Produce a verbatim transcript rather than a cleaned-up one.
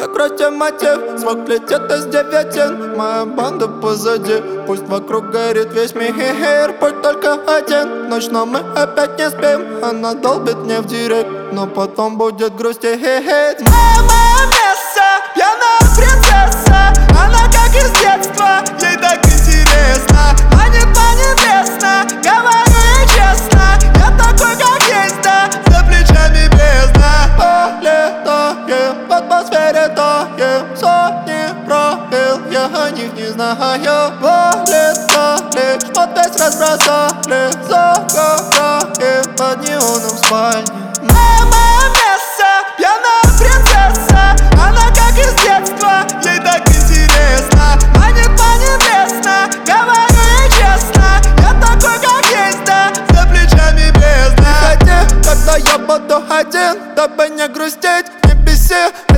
закройте мотив. Звук летит из девятин, моя банда позади. Пусть вокруг горит весь мир, путь только один. Ночь, но мы опять не спим. Она долбит мне в директ, но потом будет грустить. Мама место, пьяная принцесса. Она как из детства, ей так интересно. Манит по-небесно, говорю ей честно. Я такой, как есть, да, за плечами бездна. Полетаем в атмосфере, таем. Сотни правил, я о них не знаю. Вылетали, что весь разбросали. Загораем под неоном в спальне. Мама место, пьяная принцесса. Она как из детства, ей так интересно. Манит по-небесно, говорю ей честно. Я такой, как есть, да, за плечами бездна. Приходи, когда я буду один, дабы не грустить, не беси.